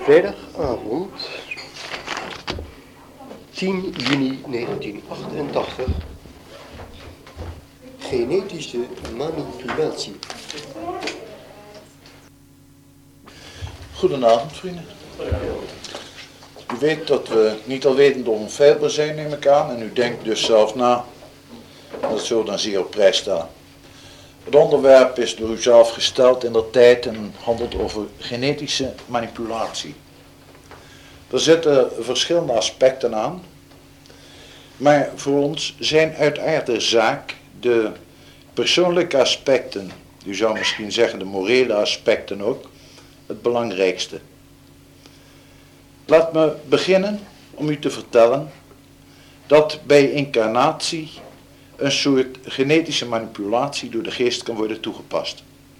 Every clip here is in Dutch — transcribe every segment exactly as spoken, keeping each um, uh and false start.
Vrijdagavond, tien juni negentien achtentachtig, genetische manipulatie. Goedenavond, vrienden. U weet dat we niet alwetend onfeilbaar zijn, neem ik aan, en u denkt dus zelf na. Dat zullen we dan zeer op prijs stellen. Het onderwerp is door u zelf gesteld in de tijd en handelt over genetische manipulatie. Er zitten verschillende aspecten aan, maar voor ons zijn uit aard der zaak de persoonlijke aspecten, u zou misschien zeggen de morele aspecten ook, het belangrijkste. Laat me beginnen om u te vertellen dat bij incarnatie een soort genetische manipulatie door de geest kan worden toegepast.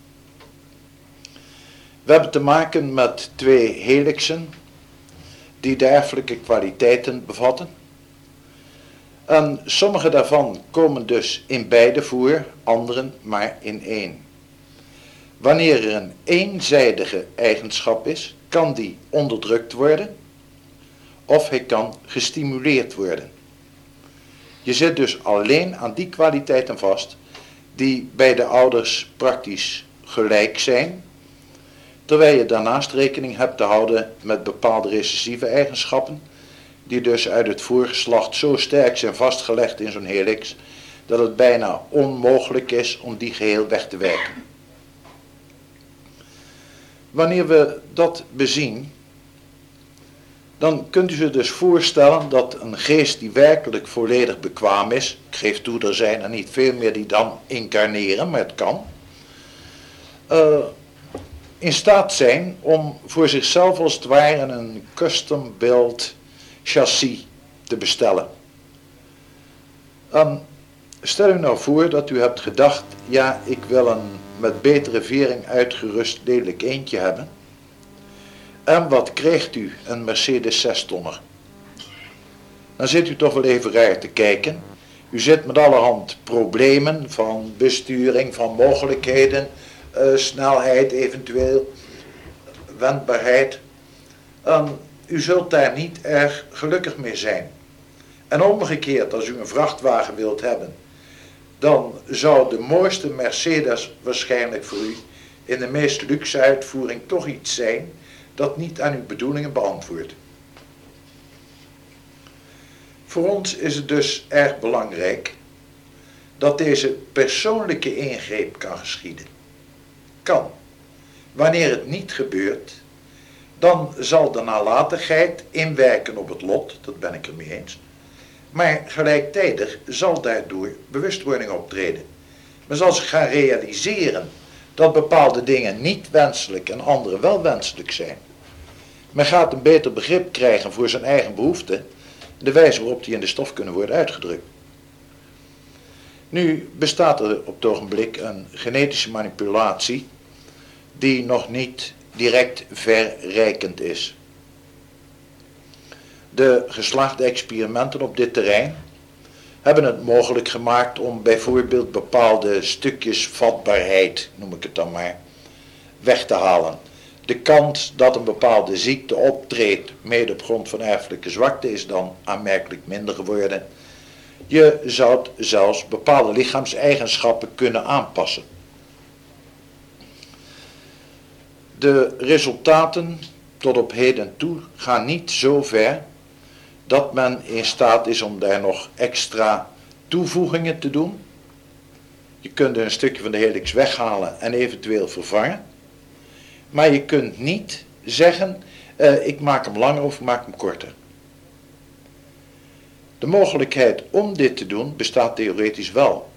We hebben te maken met twee helixen die dergelijke kwaliteiten bevatten. En sommige daarvan komen dus in beide voor, anderen maar in één. Wanneer er een eenzijdige eigenschap is, kan die onderdrukt worden of hij kan gestimuleerd worden. Je zit dus alleen aan die kwaliteiten vast die bij de ouders praktisch gelijk zijn, terwijl je daarnaast rekening hebt te houden met bepaalde recessieve eigenschappen, die dus uit het voorgeslacht zo sterk zijn vastgelegd in zo'n helix, dat het bijna onmogelijk is om die geheel weg te werken. Wanneer we dat bezien, dan kunt u zich dus voorstellen dat een geest die werkelijk volledig bekwaam is, ik geef toe, er zijn er niet veel meer die dan incarneren, maar het kan, uh, in staat zijn om voor zichzelf als het ware een custom build chassis te bestellen. Um, stel u nou voor dat u hebt gedacht, ja, ik wil een met betere vering uitgerust lelijk eendje hebben. En wat krijgt u? Een Mercedes zes tonner. Dan zit u toch wel even raar te kijken. U zit met allerhand problemen van besturing, van mogelijkheden, uh, snelheid eventueel, wendbaarheid. En u zult daar niet erg gelukkig mee zijn. En omgekeerd, als u een vrachtwagen wilt hebben, dan zou de mooiste Mercedes waarschijnlijk voor u in de meest luxe uitvoering toch iets zijn dat niet aan uw bedoelingen beantwoordt. Voor ons is het dus erg belangrijk dat deze persoonlijke ingreep kan geschieden. Kan. Wanneer het niet gebeurt, dan zal de nalatigheid inwerken op het lot, dat ben ik er mee eens. Maar gelijktijdig zal daardoor bewustwording optreden. Men zal zich gaan realiseren dat bepaalde dingen niet wenselijk en andere wel wenselijk zijn. Men gaat een beter begrip krijgen voor zijn eigen behoeften, de wijze waarop die in de stof kunnen worden uitgedrukt. Nu bestaat er op het ogenblik een genetische manipulatie die nog niet direct verrijkend is. De geslaagde experimenten op dit terrein hebben het mogelijk gemaakt om bijvoorbeeld bepaalde stukjes vatbaarheid, noem ik het dan maar, weg te halen. De kans dat een bepaalde ziekte optreedt, mede op grond van erfelijke zwakte, is dan aanmerkelijk minder geworden. Je zou zelfs bepaalde lichaamseigenschappen kunnen aanpassen. De resultaten tot op heden toe gaan niet zo ver dat men in staat is om daar nog extra toevoegingen te doen. Je kunt een stukje van de helix weghalen en eventueel vervangen. Maar je kunt niet zeggen, uh, ik maak hem langer of ik maak hem korter. De mogelijkheid om dit te doen bestaat theoretisch wel.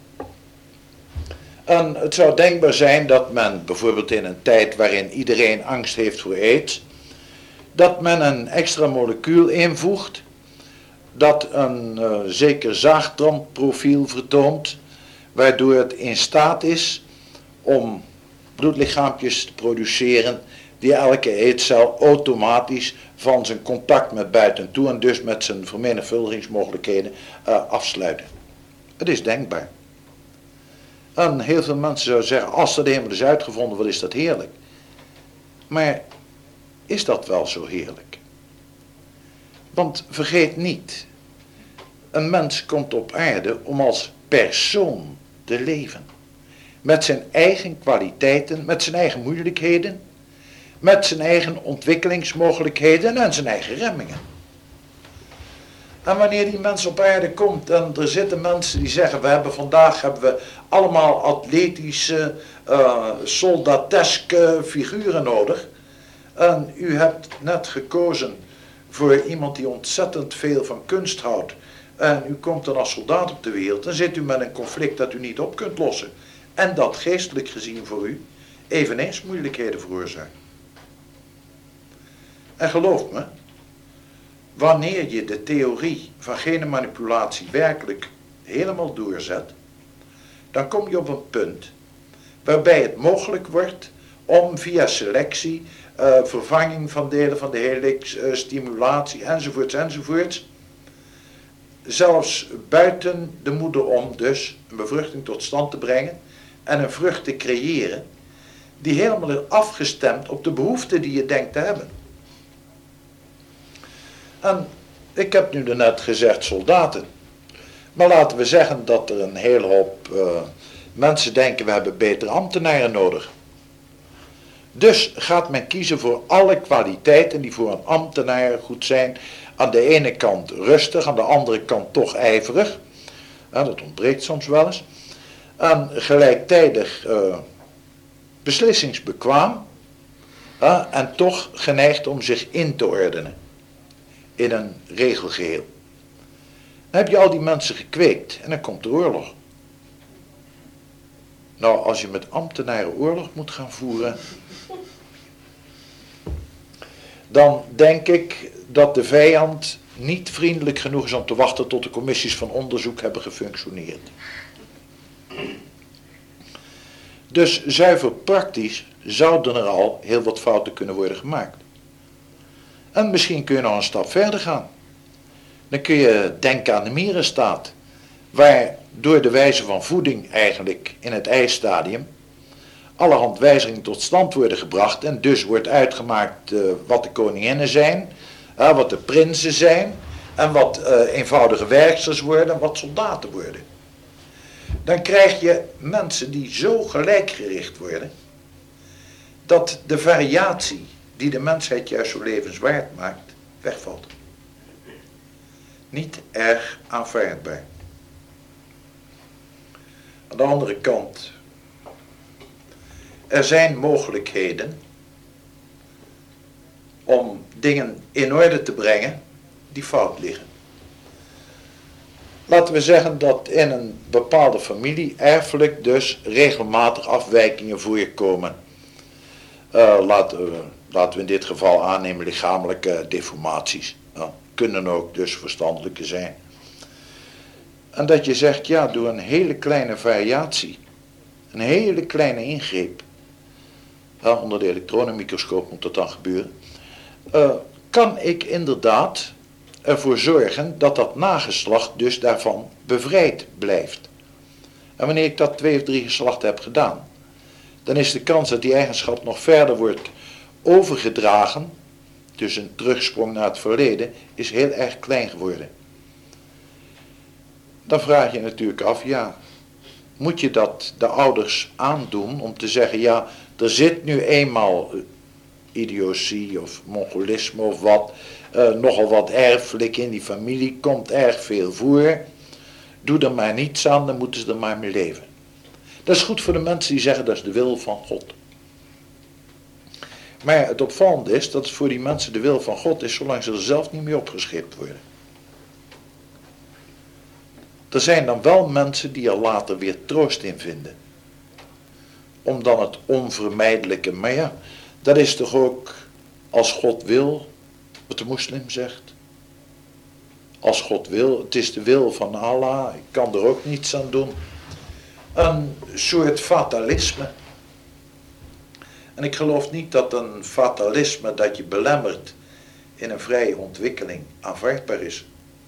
En het zou denkbaar zijn dat men bijvoorbeeld in een tijd waarin iedereen angst heeft voor aids, dat men een extra molecuul invoegt dat een uh, zeker zaagtandprofiel vertoont, waardoor het in staat is om bloedlichaampjes te produceren die elke eetcel automatisch van zijn contact met buiten toe en dus met zijn vermenigvuldigingsmogelijkheden uh, afsluiten. Het is denkbaar. En heel veel mensen zouden zeggen, als dat eenmaal is uitgevonden, wat is dat heerlijk. Maar is dat wel zo heerlijk. Want vergeet niet, een mens komt op aarde om als persoon te leven. Met zijn eigen kwaliteiten, met zijn eigen moeilijkheden, met zijn eigen ontwikkelingsmogelijkheden en zijn eigen remmingen. En wanneer die mens op aarde komt en er zitten mensen die zeggen, we hebben vandaag hebben we allemaal atletische, uh, soldateske figuren nodig. En u hebt net gekozen voor iemand die ontzettend veel van kunst houdt. En u komt dan als soldaat op de wereld, dan zit u met een conflict dat u niet op kunt lossen. En dat geestelijk gezien voor u eveneens moeilijkheden veroorzaakt. En geloof me, wanneer je de theorie van genmanipulatie werkelijk helemaal doorzet, dan kom je op een punt waarbij het mogelijk wordt om via selectie, uh, vervanging van delen van de helix, uh, stimulatie enzovoorts enzovoorts, zelfs buiten de moeder om dus een bevruchting tot stand te brengen en een vrucht te creëren die helemaal is afgestemd op de behoeften die je denkt te hebben. En ik heb nu net gezegd soldaten. Maar laten we zeggen dat er een hele hoop uh, mensen denken we hebben betere ambtenaren nodig. Dus gaat men kiezen voor alle kwaliteiten die voor een ambtenaar goed zijn. Aan de ene kant rustig, aan de andere kant toch ijverig. Ja, dat ontbreekt soms wel eens. En gelijktijdig uh, beslissingsbekwaam. Uh, en toch geneigd om zich in te ordenen. In een regelgeheel. Dan heb je al die mensen gekweekt en dan komt de oorlog. Nou, als je met ambtenaren oorlog moet gaan voeren, dan denk ik dat de vijand niet vriendelijk genoeg is om te wachten tot de commissies van onderzoek hebben gefunctioneerd. Dus zuiver praktisch zouden er al heel wat fouten kunnen worden gemaakt. En misschien kun je nog een stap verder gaan. Dan kun je denken aan de mierenstaat, waar door de wijze van voeding eigenlijk in het eistadium allerhand wijzigingen tot stand worden gebracht en dus wordt uitgemaakt uh, wat de koninginnen zijn, uh, wat de prinsen zijn en wat uh, eenvoudige werksters worden en wat soldaten worden. Dan krijg je mensen die zo gelijkgericht worden dat de variatie die de mensheid juist zo levenswaard maakt, wegvalt. Niet erg aanvaardbaar. Aan de andere kant, er zijn mogelijkheden om dingen in orde te brengen die fout liggen. Laten we zeggen dat in een bepaalde familie erfelijk dus regelmatig afwijkingen voorkomen. Uh, laten, we, laten we in dit geval aannemen lichamelijke deformaties. Ja, kunnen ook dus verstandelijke zijn. En dat je zegt, ja, door een hele kleine variatie, een hele kleine ingreep, ja, onder de elektronenmicroscoop moet dat dan gebeuren, uh, kan ik inderdaad ervoor zorgen dat dat nageslacht dus daarvan bevrijd blijft. En wanneer ik dat twee of drie geslachten heb gedaan, dan is de kans dat die eigenschap nog verder wordt overgedragen, dus een terugsprong naar het verleden, is heel erg klein geworden. Dan vraag je natuurlijk af, ja, moet je dat de ouders aandoen om te zeggen, ja, er zit nu eenmaal idiotie of mongolisme of wat, uh, nogal wat erfelijk in die familie, komt erg veel voor, doe er maar niets aan, dan moeten ze er maar mee leven. Dat is goed voor de mensen die zeggen dat is de wil van God. Maar het opvallende is dat het voor die mensen de wil van God is zolang ze er zelf niet mee opgescheept worden. Er zijn dan wel mensen die er later weer troost in vinden. Om dan het onvermijdelijke, maar ja, dat is toch ook als God wil, wat de moslim zegt. Als God wil, het is de wil van Allah, ik kan er ook niets aan doen. Een soort fatalisme. En ik geloof niet dat een fatalisme dat je belemmert in een vrije ontwikkeling aanvaardbaar is.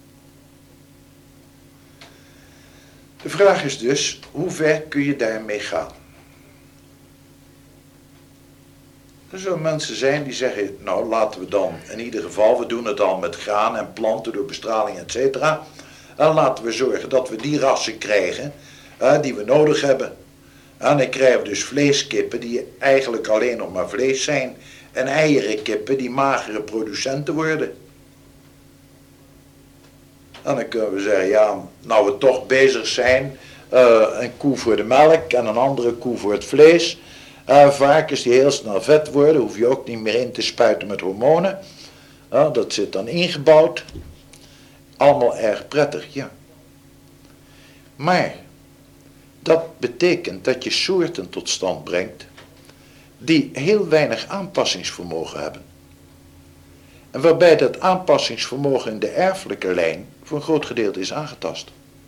De vraag is dus, hoe ver kun je daarmee gaan? Er zullen mensen zijn die zeggen, nou laten we dan in ieder geval, we doen het al met graan en planten door bestraling et cetera. En laten we zorgen dat we die rassen krijgen uh, die we nodig hebben. En dan krijgen we dus vleeskippen die eigenlijk alleen nog maar vlees zijn. En eierenkippen die magere producenten worden. En dan kunnen we zeggen, ja, nou we toch bezig zijn, uh, een koe voor de melk en een andere koe voor het vlees. Uh, varkens die heel snel vet worden, hoef je ook niet meer in te spuiten met hormonen. Uh, dat zit dan ingebouwd. Allemaal erg prettig, ja. Maar dat betekent dat je soorten tot stand brengt die heel weinig aanpassingsvermogen hebben. En waarbij dat aanpassingsvermogen in de erfelijke lijn voor een groot gedeelte is aangetast.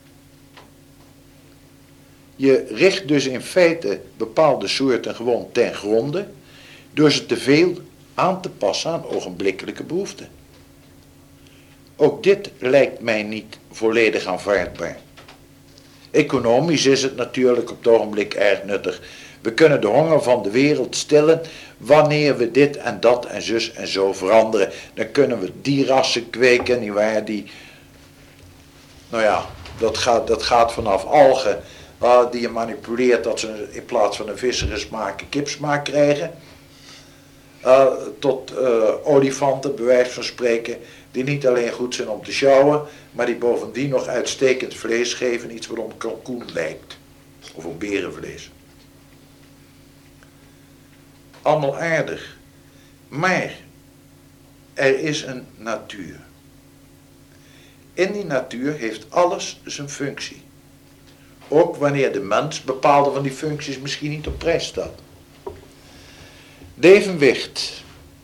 Je richt dus in feite bepaalde soorten gewoon ten gronde door ze te veel aan te passen aan ogenblikkelijke behoeften. Ook dit lijkt mij niet volledig aanvaardbaar. Economisch is het natuurlijk op het ogenblik erg nuttig. We kunnen de honger van de wereld stillen wanneer we dit en dat en zus en zo veranderen. Dan kunnen we die rassen kweken, nietwaar, die, nou ja, dat gaat, dat gaat vanaf algen uh, die je manipuleert dat ze in plaats van een visserensmaak een kipsmaak krijgen. Uh, tot uh, olifanten, bij wijze van spreken, die niet alleen goed zijn om te sjouwen, maar die bovendien nog uitstekend vlees geven, iets wat op kalkoen lijkt. Of op berenvlees. Allemaal aardig. Maar er is een natuur. In die natuur heeft alles zijn functie. Ook wanneer de mens bepaalde van die functies misschien niet op prijs stelt. De evenwicht.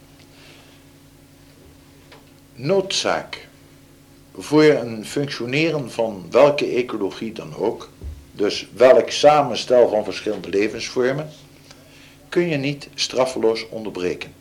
Noodzaak voor een functioneren van welke ecologie dan ook, dus welk samenstel van verschillende levensvormen, kun je niet straffeloos onderbreken.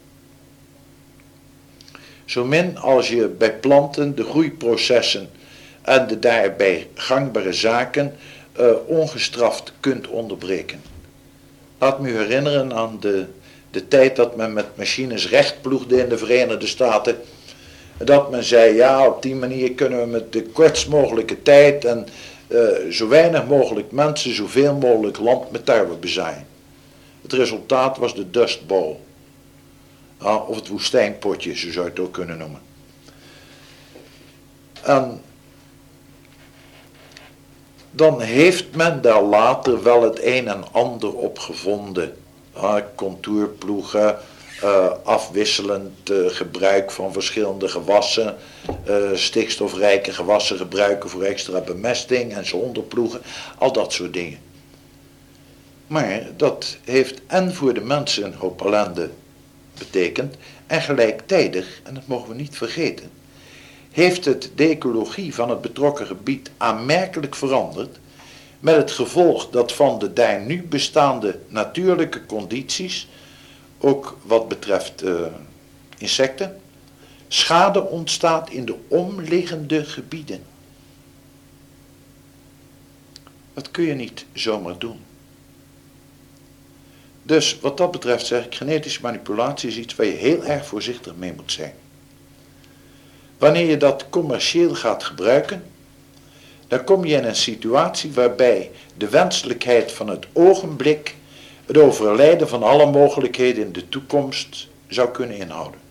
Zomin als je bij planten de groeiprocessen en de daarbij gangbare zaken uh, ongestraft kunt onderbreken. Laat me u herinneren aan de, de tijd dat men met machines recht ploegde in de Verenigde Staten. Dat men zei, ja, op die manier kunnen we met de kortst mogelijke tijd en uh, zo weinig mogelijk mensen, zoveel mogelijk land met tarwe bezaaien. Het resultaat was de Dust Bowl. Uh, of het woestijnpotje, zo zou je het ook kunnen noemen. En dan heeft men daar later wel het een en ander op gevonden. Uh, contourploegen, uh, afwisselend uh, gebruik van verschillende gewassen, uh, stikstofrijke gewassen gebruiken voor extra bemesting en ze onderploegen, al dat soort dingen. Maar dat heeft en voor de mensen een hoop ellende betekend en gelijktijdig, en dat mogen we niet vergeten, heeft het de ecologie van het betrokken gebied aanmerkelijk veranderd, met het gevolg dat van de daar nu bestaande natuurlijke condities, ook wat betreft uh, insecten, schade ontstaat in de omliggende gebieden. Dat kun je niet zomaar doen. Dus wat dat betreft zeg ik, genetische manipulatie is iets waar je heel erg voorzichtig mee moet zijn. Wanneer je dat commercieel gaat gebruiken, dan kom je in een situatie waarbij de wenselijkheid van het ogenblik het overlijden van alle mogelijkheden in de toekomst zou kunnen inhouden.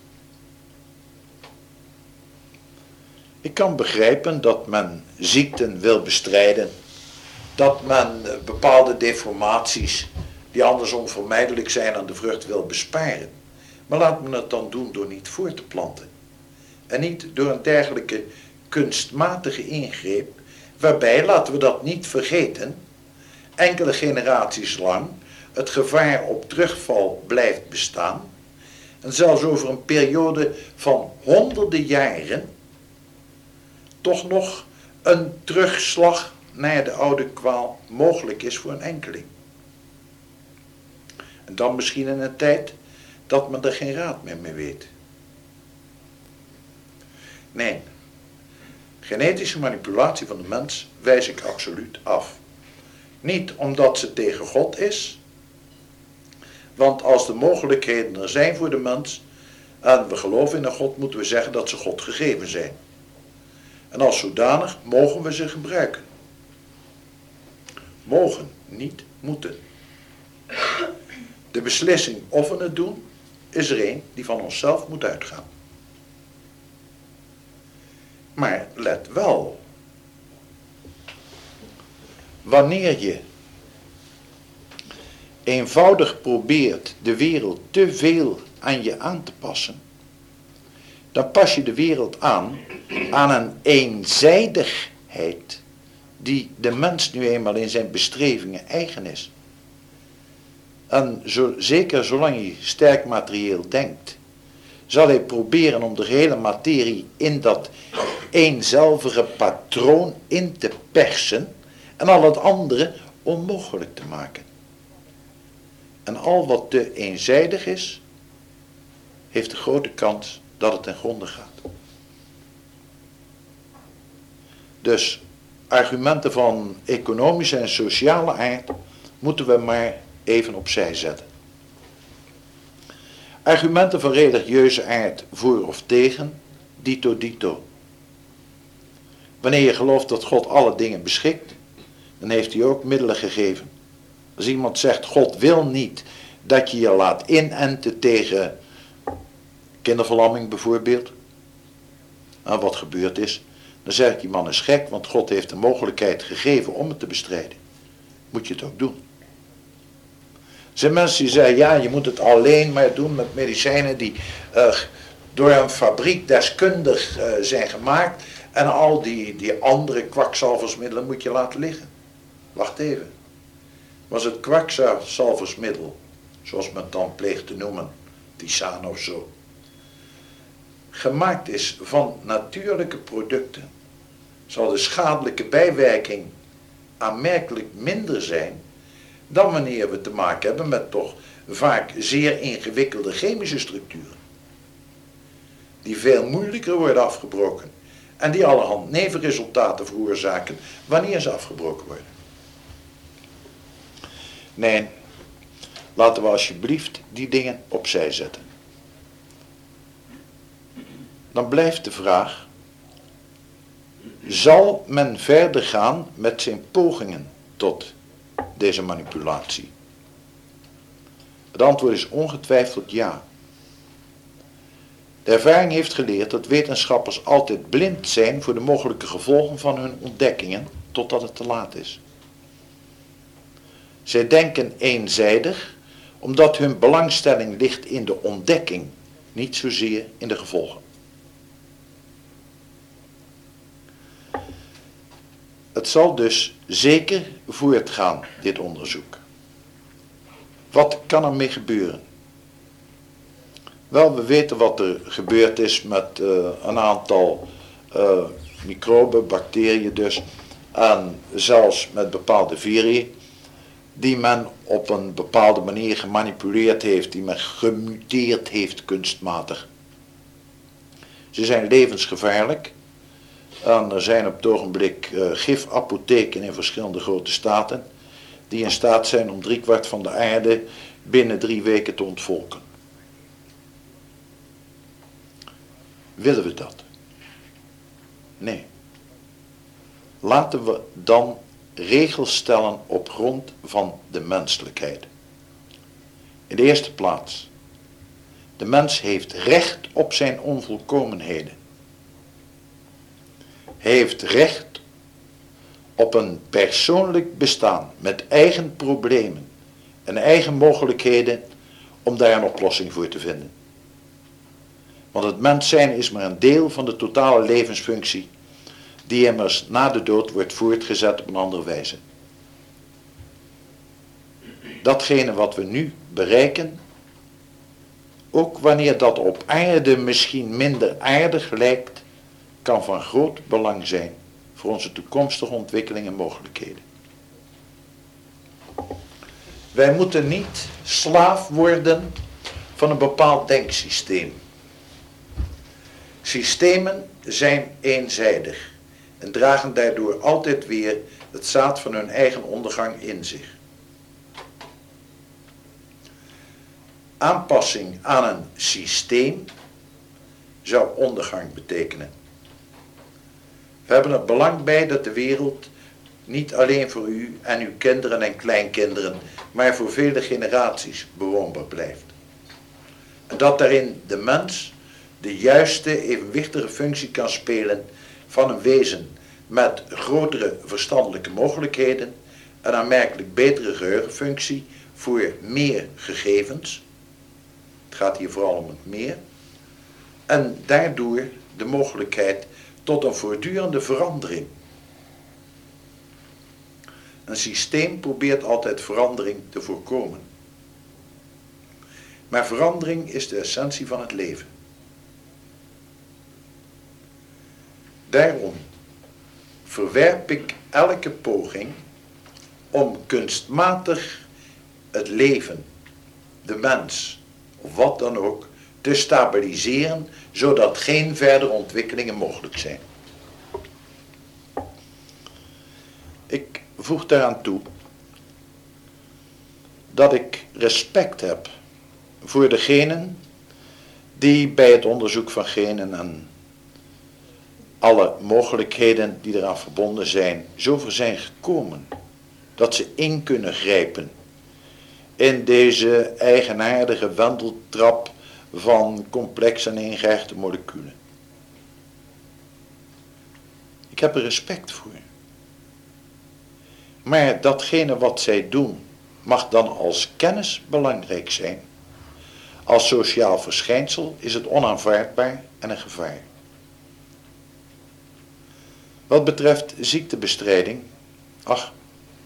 Ik kan begrijpen dat men ziekten wil bestrijden, dat men bepaalde deformaties die anders onvermijdelijk zijn aan de vrucht wil besparen. Maar laat men het dan doen door niet voor te planten. En niet door een dergelijke kunstmatige ingreep, waarbij, laten we dat niet vergeten, enkele generaties lang het gevaar op terugval blijft bestaan. En zelfs over een periode van honderden jaren toch nog een terugslag naar de oude kwaal mogelijk is voor een enkeling. En dan misschien in een tijd dat men er geen raad meer mee weet. Nee, genetische manipulatie van de mens wijs ik absoluut af. Niet omdat ze tegen God is, Want als de mogelijkheden er zijn voor de mens en we geloven in een God, moeten we zeggen dat ze God gegeven zijn. En als zodanig mogen we ze gebruiken. Mogen, niet moeten. De beslissing of we het doen, is er een die van onszelf moet uitgaan. Maar let wel. Wanneer je eenvoudig probeert de wereld te veel aan je aan te passen, dan pas je de wereld aan aan een eenzijdigheid die de mens nu eenmaal in zijn bestrevingen eigen is. En zo, zeker zolang hij sterk materieel denkt, zal hij proberen om de hele materie in dat eenzelvige patroon in te persen en al het andere onmogelijk te maken. En al wat te eenzijdig is, heeft de grote kans dat het ten gronde gaat. Dus argumenten van economische en sociale aard moeten we maar even opzij zetten. Argumenten van religieuze aard voor of tegen, dito dito. Wanneer je gelooft dat God alle dingen beschikt, dan heeft hij ook middelen gegeven. Als iemand zegt, God wil niet dat je je laat inenten tegen kinderverlamming bijvoorbeeld. Nou, wat gebeurd is, dan zeg ik, die man is gek, want God heeft de mogelijkheid gegeven om het te bestrijden. Moet je het ook doen. Er zijn mensen die zeggen, ja, je moet het alleen maar doen met medicijnen die uh, door een fabriek deskundig uh, zijn gemaakt. En al die, die andere kwakzalversmiddelen moet je laten liggen. Wacht even. Was het kwakzalversmiddel, zoals men het dan pleegt te noemen, Tisane of zo, gemaakt is van natuurlijke producten, zal de schadelijke bijwerking aanmerkelijk minder zijn dan wanneer we te maken hebben met toch vaak zeer ingewikkelde chemische structuren, die veel moeilijker worden afgebroken en die allerhand nevenresultaten veroorzaken wanneer ze afgebroken worden. Nee, laten we alsjeblieft die dingen opzij zetten. Dan blijft de vraag, zal men verder gaan met zijn pogingen tot deze manipulatie? Het antwoord is ongetwijfeld ja. De ervaring heeft geleerd dat wetenschappers altijd blind zijn voor de mogelijke gevolgen van hun ontdekkingen, totdat het te laat is. Zij denken eenzijdig, omdat hun belangstelling ligt in de ontdekking, niet zozeer in de gevolgen. Het zal dus zeker voortgaan, dit onderzoek. Wat kan er mee gebeuren? Wel, we weten wat er gebeurd is met uh, een aantal uh, microben, bacteriën dus, en zelfs met bepaalde viri, die men op een bepaalde manier gemanipuleerd heeft, die men gemuteerd heeft kunstmatig. Ze zijn levensgevaarlijk. En er zijn op het ogenblik uh, gifapotheken in verschillende grote staten die in staat zijn om driekwart van de aarde binnen drie weken te ontvolken. Willen we dat? Nee. Laten we dan regels stellen op grond van de menselijkheid. In de eerste plaats, de mens heeft recht op zijn onvolkomenheden. Hij heeft recht op een persoonlijk bestaan met eigen problemen en eigen mogelijkheden om daar een oplossing voor te vinden. Want het mens zijn is maar een deel van de totale levensfunctie die immers na de dood wordt voortgezet op een andere wijze. Datgene wat we nu bereiken, ook wanneer dat op aarde misschien minder aardig lijkt, kan van groot belang zijn voor onze toekomstige ontwikkeling en mogelijkheden. Wij moeten niet slaaf worden van een bepaald denksysteem. Systemen zijn eenzijdig en dragen daardoor altijd weer het zaad van hun eigen ondergang in zich. aanpassing aan een systeem zou ondergang betekenen. We hebben er belang bij dat de wereld niet alleen voor u en uw kinderen en kleinkinderen, maar voor vele generaties bewoonbaar blijft. En dat daarin de mens de juiste, evenwichtige functie kan spelen van een wezen met grotere verstandelijke mogelijkheden, een aanmerkelijk betere geheugenfunctie voor meer gegevens. Het gaat hier vooral om het meer. En daardoor de mogelijkheid tot een voortdurende verandering. Een systeem probeert altijd verandering te voorkomen. Maar verandering is de essentie van het leven. Daarom verwerp ik elke poging om kunstmatig het leven, de mens, of wat dan ook, te stabiliseren, zodat geen verdere ontwikkelingen mogelijk zijn. Ik voeg daaraan toe dat ik respect heb voor degenen die bij het onderzoek van genen en alle mogelijkheden die eraan verbonden zijn, zover zijn gekomen dat ze in kunnen grijpen in deze eigenaardige wenteltrap van complexe en ingehechte moleculen. Ik heb er respect voor. Maar datgene wat zij doen mag dan als kennis belangrijk zijn. Als sociaal verschijnsel is het onaanvaardbaar en een gevaar. Wat betreft ziektebestrijding, ach,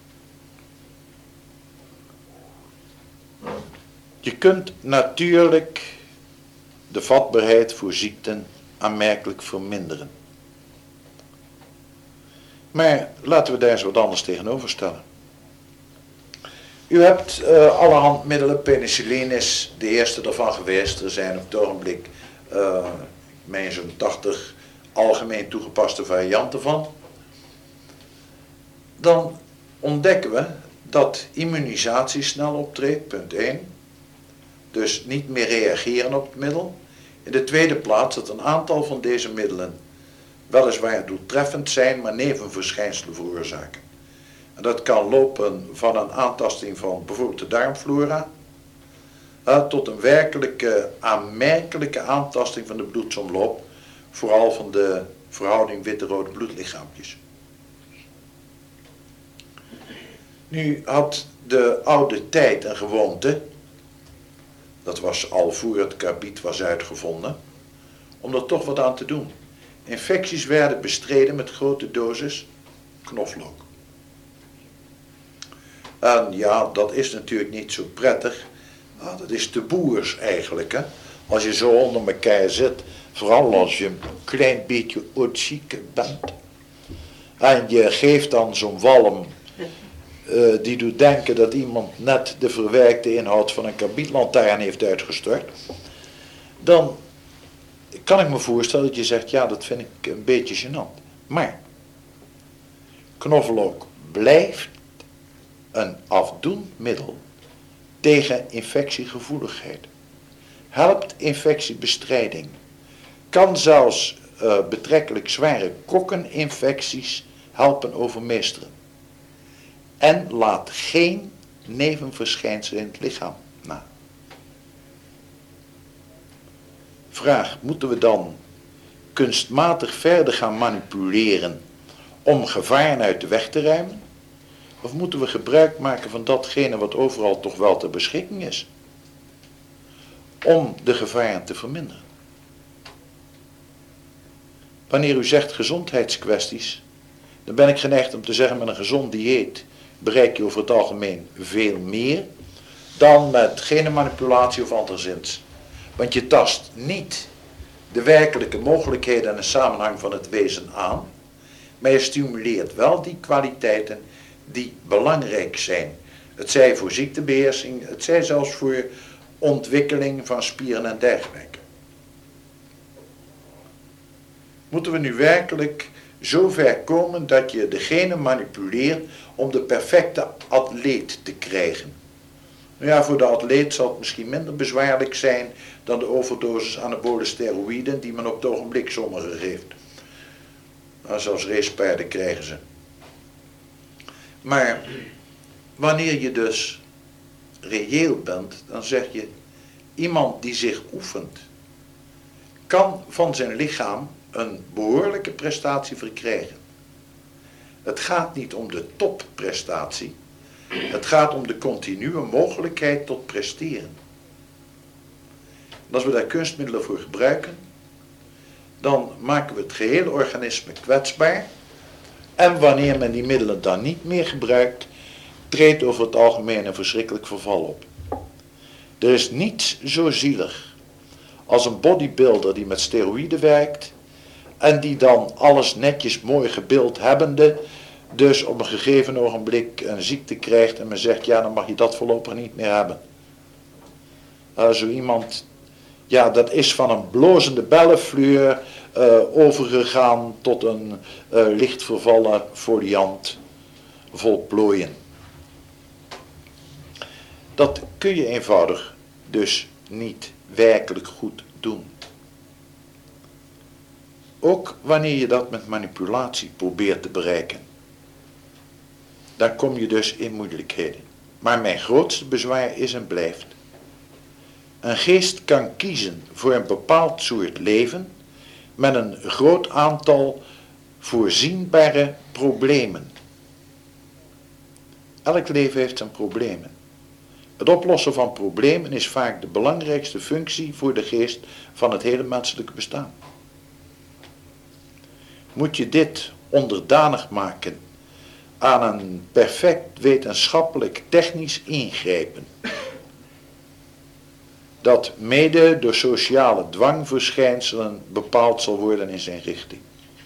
je kunt natuurlijk de vatbaarheid voor ziekten aanmerkelijk verminderen. Maar laten we daar eens wat anders tegenover stellen. U hebt uh, allerhand middelen, penicillin is de eerste daarvan geweest. Er zijn op het ogenblik, uh, ik meen zo'n tachtig algemeen toegepaste varianten van. Dan ontdekken we dat immunisatie snel optreedt, punt één. Dus niet meer reageren op het middel. In de tweede plaats dat een aantal van deze middelen weliswaar doeltreffend zijn, maar nevenverschijnselen veroorzaken. En dat kan lopen van een aantasting van bijvoorbeeld de darmflora, uh, tot een werkelijke, aanmerkelijke aantasting van de bloedsomloop, vooral van de verhouding witte-rode bloedlichaampjes. Nu had de oude tijd een gewoonte, dat was al voor het karbiet was uitgevonden, om er toch wat aan te doen. Infecties werden bestreden met grote doses knoflook. En ja, dat is natuurlijk niet zo prettig. Nou, dat is te boers eigenlijk. Hè? Als je zo onder elkaar zit, vooral als je een klein beetje ootziek bent. En je geeft dan zo'n walm, uh, die doet denken dat iemand net de verwerkte inhoud van een karbietlantaarn heeft uitgestort. Dan kan ik me voorstellen dat je zegt, ja, dat vind ik een beetje gênant. Maar knoflook blijft een afdoend middel tegen infectiegevoeligheid. Helpt infectiebestrijding. Kan zelfs uh, betrekkelijk zware kokkeninfecties helpen overmeesteren. En laat geen nevenverschijnselen in het lichaam na. Vraag, moeten we dan kunstmatig verder gaan manipuleren om gevaren uit de weg te ruimen? Of moeten we gebruik maken van datgene wat overal toch wel ter beschikking is, om de gevaren te verminderen? Wanneer u zegt gezondheidskwesties, dan ben ik geneigd om te zeggen, met een gezond dieet bereik je over het algemeen veel meer dan met geen manipulatie of anderszins. Want je tast niet de werkelijke mogelijkheden en de samenhang van het wezen aan, maar je stimuleert wel die kwaliteiten die belangrijk zijn. Het zij voor ziektebeheersing, het zij zelfs voor ontwikkeling van spieren en dergelijke. Moeten we nu werkelijk zo ver komen dat je degene manipuleert om de perfecte atleet te krijgen? Nou ja, voor de atleet zal het misschien minder bezwaarlijk zijn dan de overdosis anabole steroïden die men op het ogenblik sommigen geeft. Nou, zelfs racepaarden krijgen ze. Maar wanneer je dus reëel bent, dan zeg je, iemand die zich oefent, kan van zijn lichaam een behoorlijke prestatie verkrijgen. Het gaat niet om de topprestatie, het gaat om de continue mogelijkheid tot presteren. En als we daar kunstmiddelen voor gebruiken, dan maken we het gehele organisme kwetsbaar. En wanneer men die middelen dan niet meer gebruikt, treedt over het algemeen een verschrikkelijk verval op. Er is niets zo zielig als een bodybuilder die met steroïden werkt en die dan alles netjes mooi gebeeld hebbende, dus op een gegeven ogenblik een ziekte krijgt en men zegt, ja, dan mag je dat voorlopig niet meer hebben. Uh, zo iemand, ja, dat is van een blozende bellenfleur uh, overgegaan tot een uh, licht vervallen foliant vol plooien. Dat kun je eenvoudig dus niet werkelijk goed doen. Ook wanneer je dat met manipulatie probeert te bereiken, dan kom je dus in moeilijkheden. Maar mijn grootste bezwaar is en blijft: een geest kan kiezen voor een bepaald soort leven met een groot aantal voorzienbare problemen. Elk leven heeft zijn problemen. Het oplossen van problemen is vaak de belangrijkste functie voor de geest van het hele menselijke bestaan. Moet je dit onderdanig maken aan een perfect wetenschappelijk technisch ingrijpen, dat mede door sociale dwangverschijnselen bepaald zal worden in zijn richting.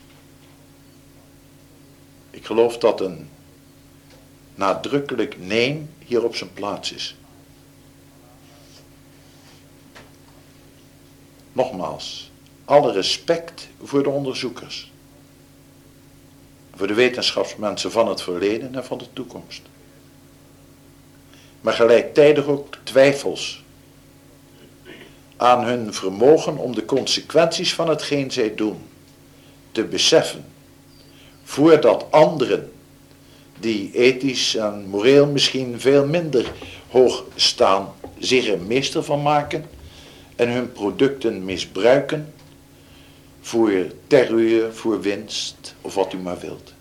Ik geloof dat een nadrukkelijk nee hier op zijn plaats is. Nogmaals, alle respect voor de onderzoekers, voor de wetenschapsmensen van het verleden en van de toekomst. Maar gelijktijdig ook twijfels aan hun vermogen om de consequenties van hetgeen zij doen te beseffen, voordat anderen, die ethisch en moreel misschien veel minder hoog staan, zich er meester van maken en hun producten misbruiken voor terreur, voor winst of wat u maar wilt.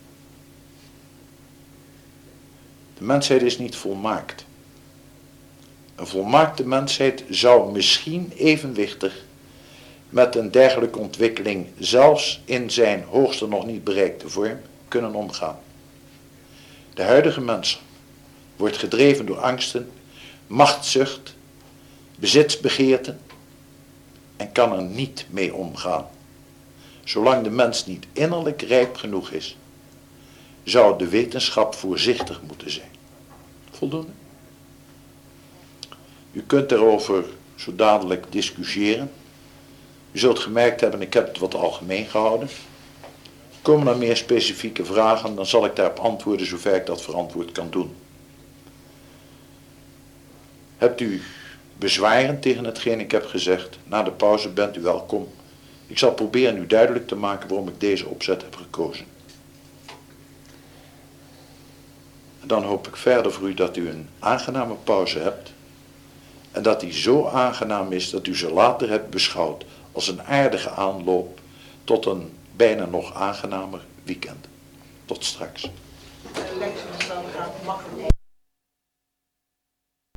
De mensheid is niet volmaakt. Een volmaakte mensheid zou misschien evenwichtig met een dergelijke ontwikkeling, zelfs in zijn hoogste nog niet bereikte vorm, kunnen omgaan. De huidige mens wordt gedreven door angsten, machtszucht, bezitsbegeerten en kan er niet mee omgaan. Zolang de mens niet innerlijk rijp genoeg is, zou de wetenschap voorzichtig moeten zijn. Voldoende? U kunt daarover zo dadelijk discussiëren. U zult gemerkt hebben, ik heb het wat algemeen gehouden. Komen er meer specifieke vragen, dan zal ik daarop antwoorden zover ik dat verantwoord kan doen. Hebt u bezwaren tegen hetgeen ik heb gezegd? Na de pauze bent u welkom. Ik zal proberen u duidelijk te maken waarom ik deze opzet heb gekozen. En dan hoop ik verder voor u dat u een aangename pauze hebt. En dat die zo aangenaam is dat u ze later hebt beschouwd als een aardige aanloop tot een bijna nog aangenamer weekend. Tot straks. De lectie gaat makkelijk.